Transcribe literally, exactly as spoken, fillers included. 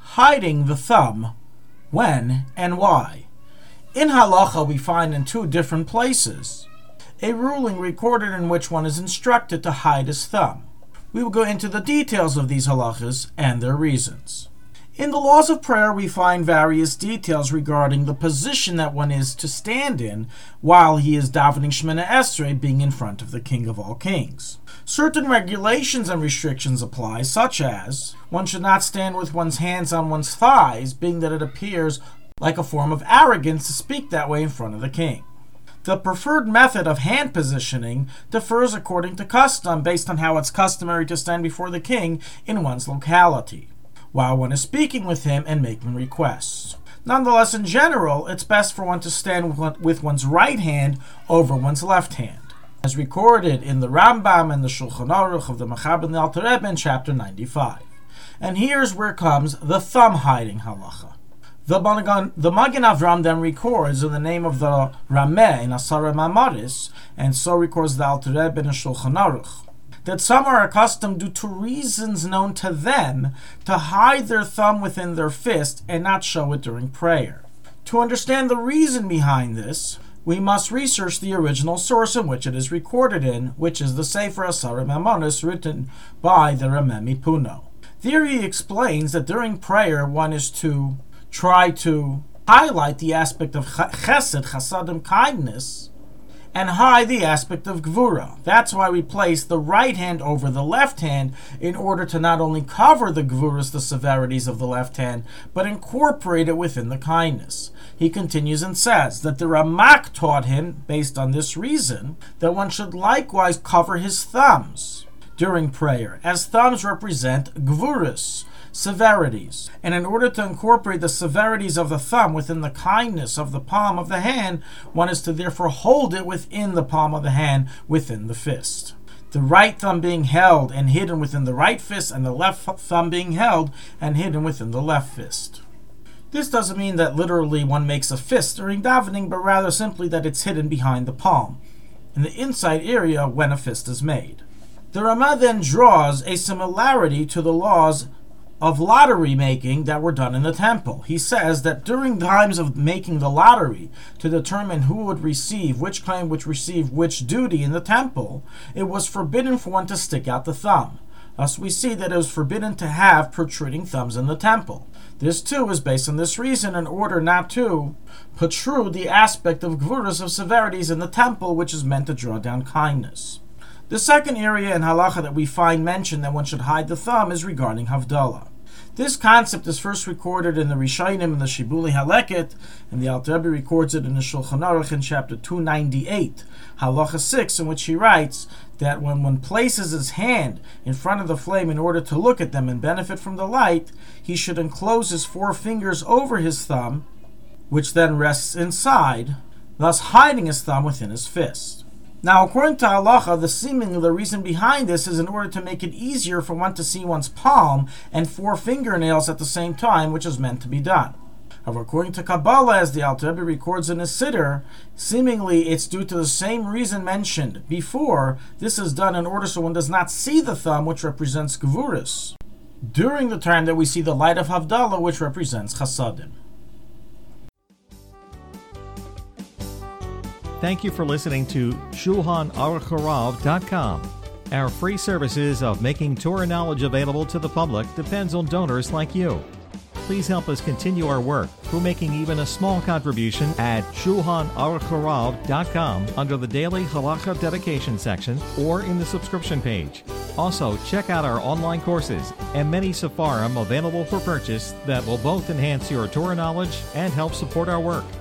hiding the thumb, when and why. In halacha we find in two different places a ruling recorded in which one is instructed to hide his thumb. We will go into the details of these halachas and their reasons. In the laws of prayer we find various details regarding the position that one is to stand in while he is davening Shemona Esrei, being in front of the King of all kings. Certain regulations and restrictions apply, such as one should not stand with one's hands on one's thighs, being that it appears like a form of arrogance to speak that way in front of the king. The preferred method of hand positioning differs according to custom, based on how it's customary to stand before the king in one's locality, while one is speaking with him and making requests. Nonetheless, in general, it's best for one to stand with one's right hand over one's left hand, as recorded in the Rambam and the Shulchan Aruch of the Mechaber and the Alter Rebbe in chapter ninety-five. And here's where comes the thumb hiding halacha. The Magen, the Magen Avram then records in the name of the Rameh in Asara Mamaris, and so records the Alter Rebbe in the Shulchan Aruch, that some are accustomed, due to reasons known to them, to hide their thumb within their fist and not show it during prayer. To understand the reason behind this, we must research the original source in which it is recorded in, which is the Sefer Asara Mamaris, written by the Rameh Mipuno. There he explains that during prayer one is to try to highlight the aspect of chesed, chasadim, kindness, and hide the aspect of gvura. That's why we place the right hand over the left hand, in order to not only cover the gvuras, the severities of the left hand, but incorporate it within the kindness. He continues and says that the Ramak taught him, based on this reason, that one should likewise cover his thumbs during prayer, as thumbs represent gvuras, severities, and in order to incorporate the severities of the thumb within the kindness of the palm of the hand, one is to therefore hold it within the palm of the hand, within the fist. The right thumb being held and hidden within the right fist, and the left thumb being held and hidden within the left fist. This doesn't mean that literally one makes a fist during davening, but rather simply that it's hidden behind the palm, in the inside area when a fist is made. The Ramah then draws a similarity to the laws of lottery making that were done in the temple. He says that during times of making the lottery to determine who would receive which claim would receive which duty in the temple, it was forbidden for one to stick out the thumb. Thus we see that it was forbidden to have protruding thumbs in the temple. This too is based on this reason, in order not to protrude the aspect of gvuras, of severities in the temple, which is meant to draw down kindness. The second area in halacha that we find mentioned that one should hide the thumb is regarding Havdalah. This concept is first recorded in the Rishonim and the Shibuli Haleket, and the Alter Rebbe records it in the Shulchan Aruch in chapter two ninety-eight, halacha six, in which he writes that when one places his hand in front of the flame in order to look at them and benefit from the light, he should enclose his four fingers over his thumb, which then rests inside, thus hiding his thumb within his fist. Now, according to halacha, the seeming the reason behind this is in order to make it easier for one to see one's palm and four fingernails at the same time, which is meant to be done. However, according to Kabbalah, as the Alter Rebbe records in his Siddur, seemingly it's due to the same reason mentioned before. This is done in order so one does not see the thumb, which represents Gevuris, during the time that we see the light of Havdalah, which represents Chasadim. Thank you for listening to Shulchan Aruch Harav dot com. Our free services of making Torah knowledge available to the public depends on donors like you. Please help us continue our work through making even a small contribution at Shulchan Aruch Harav dot com under the Daily Halacha Dedication section or in the subscription page. Also, check out our online courses and many sefarim available for purchase that will both enhance your Torah knowledge and help support our work.